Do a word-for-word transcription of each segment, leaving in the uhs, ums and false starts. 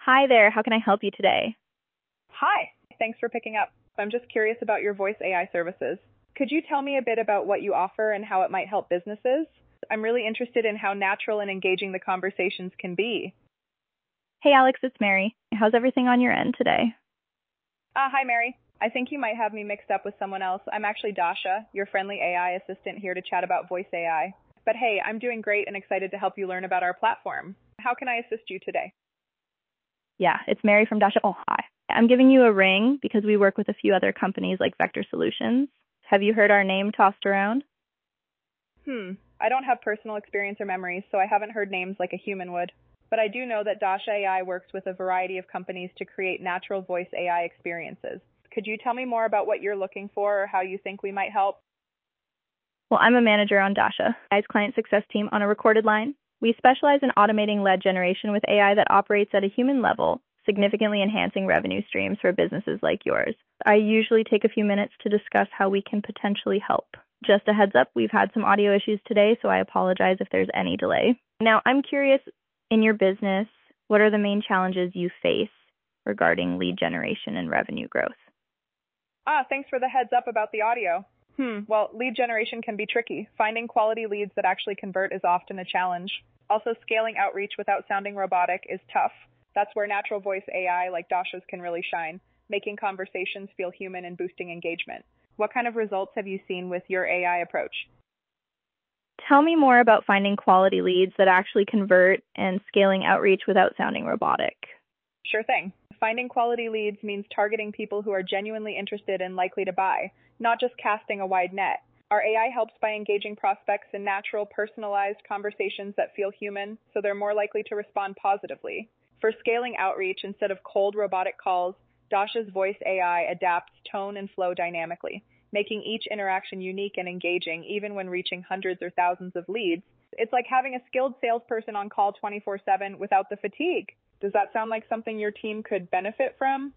Hi there, how can I help you today? Hi, thanks for picking up. I'm just curious about your voice A I services. Could you tell me a bit about what you offer and how it might help businesses? I'm really interested in how natural and engaging the conversations can be. Hey Alex, it's Mary. How's everything on your end today? Ah, hi Mary. I think you might have me mixed up with someone else. I'm actually Dasha, your friendly A I assistant here to chat about voice A I. But hey, I'm doing great and excited to help you learn about our platform. How can I assist you today? Yeah, it's Mary from Dasha. Oh, hi. I'm giving you a ring because we work with a few other companies like Vector Solutions. Have you heard our name tossed around? Hmm, I don't have personal experience or memories, so I haven't heard names like a human would. But I do know that Dasha A I works with a variety of companies to create natural voice A I experiences. Could you tell me more about what you're looking for or how you think we might help? Well, I'm a manager on Dasha, A I's client success team on a recorded line. We specialize in automating lead generation with A I that operates at a human level, significantly enhancing revenue streams for businesses like yours. I usually take a few minutes to discuss how we can potentially help. Just a heads up, we've had some audio issues today, so I apologize if there's any delay. Now, I'm curious, in your business, what are the main challenges you face regarding lead generation and revenue growth? Ah, thanks for the heads up about the audio. Hmm, well, lead generation can be tricky. Finding quality leads that actually convert is often a challenge. Also, scaling outreach without sounding robotic is tough. That's where natural voice A I like Dasha's can really shine, making conversations feel human and boosting engagement. What kind of results have you seen with your A I approach? Tell me more about finding quality leads that actually convert and scaling outreach without sounding robotic. Sure thing. Finding quality leads means targeting people who are genuinely interested and likely to buy, not just casting a wide net. Our A I helps by engaging prospects in natural, personalized conversations that feel human, so they're more likely to respond positively. For scaling outreach instead of cold robotic calls, Dasha's voice A I adapts tone and flow dynamically, making each interaction unique and engaging even when reaching hundreds or thousands of leads. It's like having a skilled salesperson on call twenty-four seven without the fatigue. Does that sound like something your team could benefit from?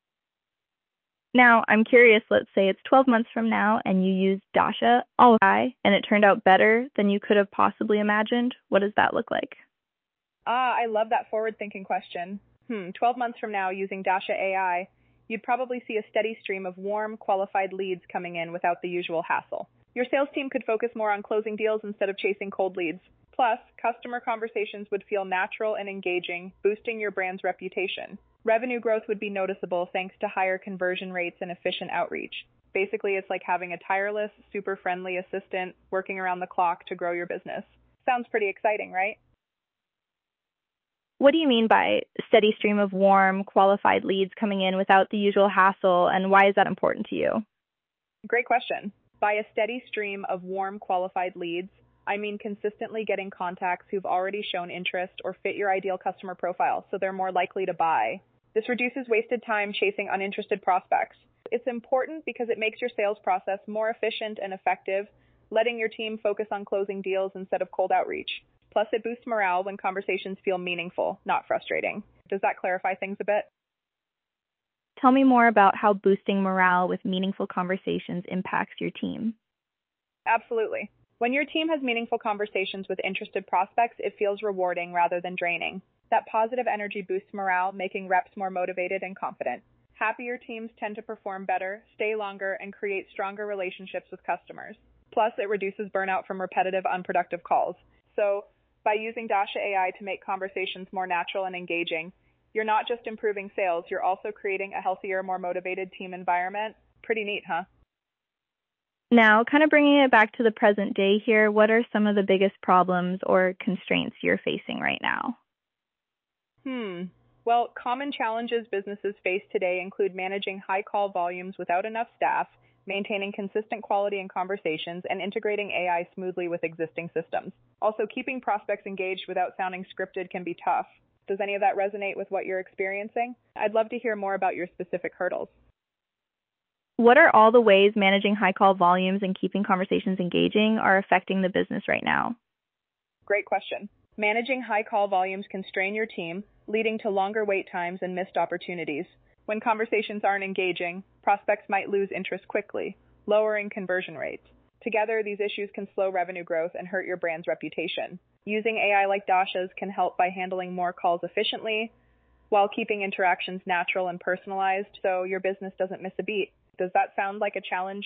Now, I'm curious, let's say it's twelve months from now and you use Dasha A I and it turned out better than you could have possibly imagined. What does that look like? Ah, I love that forward-thinking question. Hmm, twelve months from now, using Dasha A I, you'd probably see a steady stream of warm, qualified leads coming in without the usual hassle. Your sales team could focus more on closing deals instead of chasing cold leads. Plus, customer conversations would feel natural and engaging, boosting your brand's reputation. Revenue growth would be noticeable thanks to higher conversion rates and efficient outreach. Basically, it's like having a tireless, super friendly assistant working around the clock to grow your business. Sounds pretty exciting, right? What do you mean by steady stream of warm, qualified leads coming in without the usual hassle, and why is that important to you? Great question. By a steady stream of warm, qualified leads, I mean consistently getting contacts who've already shown interest or fit your ideal customer profile, so they're more likely to buy. This reduces wasted time chasing uninterested prospects. It's important because it makes your sales process more efficient and effective, letting your team focus on closing deals instead of cold outreach. Plus, it boosts morale when conversations feel meaningful, not frustrating. Does that clarify things a bit? Tell me more about how boosting morale with meaningful conversations impacts your team. Absolutely. When your team has meaningful conversations with interested prospects, it feels rewarding rather than draining. That positive energy boosts morale, making reps more motivated and confident. Happier teams tend to perform better, stay longer, and create stronger relationships with customers. Plus, it reduces burnout from repetitive, unproductive calls. So, by using Dasha A I to make conversations more natural and engaging, you're not just improving sales, you're also creating a healthier, more motivated team environment. Pretty neat, huh? Now, kind of bringing it back to the present day here, what are some of the biggest problems or constraints you're facing right now? Hmm. Well, common challenges businesses face today include managing high call volumes without enough staff, maintaining consistent quality in conversations, and integrating A I smoothly with existing systems. Also, keeping prospects engaged without sounding scripted can be tough. Does any of that resonate with what you're experiencing? I'd love to hear more about your specific hurdles. What are all the ways managing high call volumes and keeping conversations engaging are affecting the business right now? Great question. Managing high call volumes can strain your team, leading to longer wait times and missed opportunities. When conversations aren't engaging, prospects might lose interest quickly, lowering conversion rates. Together, these issues can slow revenue growth and hurt your brand's reputation. Using A I like Dasha's can help by handling more calls efficiently, while keeping interactions natural and personalized so your business doesn't miss a beat. Does that sound like a challenge